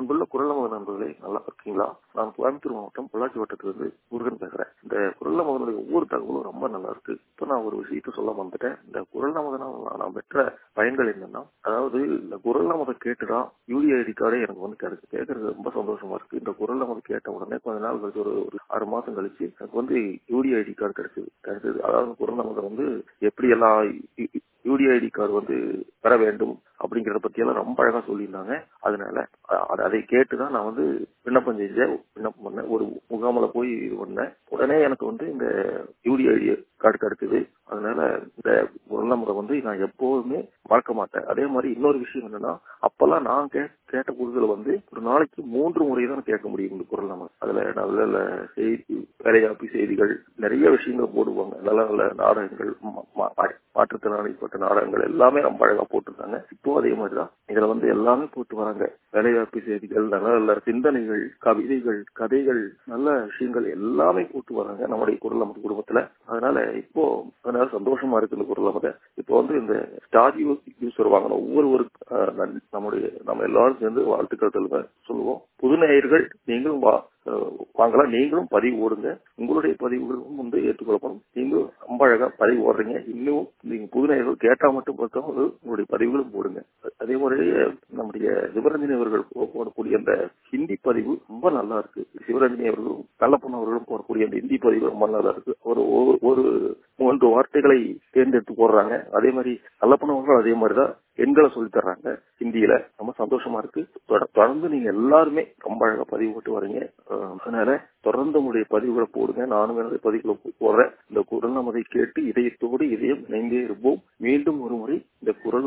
அன்புள்ள குரல் நண்பர்களே, நல்லா இருக்கீங்களா? நான் கோயம்புத்தூர் மாவட்டம் பொள்ளாச்சி வட்டத்திலிருந்து முருகன் பேசுறேன். இந்த குரல் நமதனுடைய ஒவ்வொரு தகவலும் ரொம்ப நல்லா இருக்கு. இப்போ நான் ஒரு விஷயத்த சொல்ல வந்துட்டேன். இந்த குரல் நமதனால நான் பெற்ற பயன்கள் என்னன்னா, அதாவது இந்த குரல் நமதை கேட்டுதான் யூடிஐடி கார்டே எனக்கு வந்து கிடைச்சு கேட்கறது ரொம்ப சந்தோஷமா இருக்கு. இந்த குரல் நமது கேட்ட உடனே கொஞ்ச நாள் கழிச்சு ஒரு 6 மாசம் கழிச்சு எனக்கு வந்து யூடிஐடி கார்டு கிடைச்சது. அதாவது குரல் நமதை வந்து எப்படி எல்லாம் யூடிஐடி கார்டு வந்து பெற வேண்டும் அப்படிங்கறத பத்தி எல்லாம் ரொம்ப அழகா சொல்லியிருந்தாங்க. அதனால அதை கேட்டுதான் நான் வந்து விண்ணப்பம் பண்ணேன். ஒரு முகாமில போய் இது பண்ணேன். உடனே எனக்கு வந்து இந்த யூடிஐடி கார்டு கிடைச்சது. அதனால இந்த குரல் நம்பரை வந்து நான் எப்போதுமே மறக்க மாட்டேன். அதே மாதிரி இன்னொரு விஷயம் என்னன்னா, அப்பெல்லாம் நான் கேட்ட குரல்களை வந்து ஒரு நாளைக்கு 3 முறை தான் கேட்க முடியும் இந்த குரல் நம்பர். அதுல நல்ல செய்தி, வேலைவாய்ப்பு செய்திகள், நிறைய விஷயங்கள் போடுவாங்க. நல்ல நல்ல நாடகங்கள், மாற்றுத்திறனாளிப்பட்ட நாடகங்கள் எல்லாமே ரொம்ப அழகா போட்டிருக்காங்க. இப்போ அதே மாதிரிதான் இதுல வந்து எல்லாமே போட்டு வராங்க. வேலைவாய்ப்பு செய்திகள், நல்ல நல்ல சிந்தனைகள், கவிதைகள், கதைகள், நல்ல விஷயங்கள் எல்லாமே போட்டு வராங்க நம்முடைய குரல் நமது குடும்பத்துல. அதனால சந்தோஷமா இருக்கு இந்த குரல் நமத. இப்போ வந்து இந்த ஸ்டார் யூசர் வாங்கின ஒவ்வொருவருக்கு நம்ம எல்லாரும் சேர்ந்து வாழ்த்துக்கள் சொல்லுவோம். புது நேயர்கள் நீங்களும் வாங்கலாம். நீங்களும் பதிவு ஓடுங்க. உங்களுடைய பதிவுகளும் வந்து ஏற்றுக்கொள்ளப்படும். நீங்களும் ரொம்ப அழகா பதிவு ஓடுறீங்க. இன்னும் நீங்க புது நேயர்கள் கேட்டா மட்டும் பார்த்தா உங்களுடைய பதிவுகளும் போடுங்க. அதே மாதிரி நம்முடைய சிவரஞ்சனி அவர்கள் போடக்கூடிய அந்த ஹிந்தி பதிவு ரொம்ப நல்லா இருக்கு. சிவரஞ்சனி அவர்களும் கள்ளப்பன் அவர்களும் போடக்கூடிய அந்த ஹிந்தி பதிவு ரொம்ப நல்லா இருக்கு. ஒரு 3 வார்த்தைகளை தேர்ந்தெடுத்து போடுறாங்க. அதே மாதிரி கள்ளப்பன் அவர்கள் அதே மாதிரிதான் எண்களை சொல்லி தர்றாங்க ஹிந்தியில. ரொம்ப சந்தோஷமா இருக்கு. தொடர்ந்து நீங்க எல்லாருமே ரொம்ப அழகா பதிவு போட்டு வரீங்க. அதனால தொடர்ந்து உங்களுடைய பதிவுகளை போடுங்க. நானும் என்னுடைய பதிவுகளை போடுறேன். இந்த குரல் நமதை கேட்டு இதயத்தோடு இதயம் இணைந்தே இருப்போம். மீண்டும் ஒரு முறை இந்த குரல்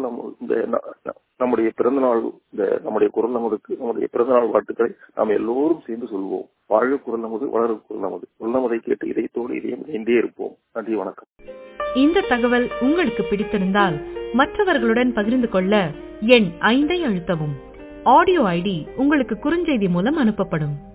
நம்முடைய பிறந்தநாள், நம்முடைய குரல் நமதுக்கு நம்முடைய பிறந்தநாள் வாழ்த்துக்களை நாம் எல்லோரும் சேர்ந்து சொல்வோம். வாழ்க குரல் நமது, வளர குரல் நமது. குரல் நமதை கேட்டு இதயத்தோடு இதயம் இணைந்தே இருப்போம். நன்றி, வணக்கம். இந்த தகவல் உங்களுக்கு பிடித்திருந்தால் மற்றவர்களுடன் பகிர்ந்து கொள்ள எண் 5 அழுத்தவும். ஆடியோ ஐடி உங்களுக்கு குறுஞ்செய்தி மூலம் அனுப்பப்படும்.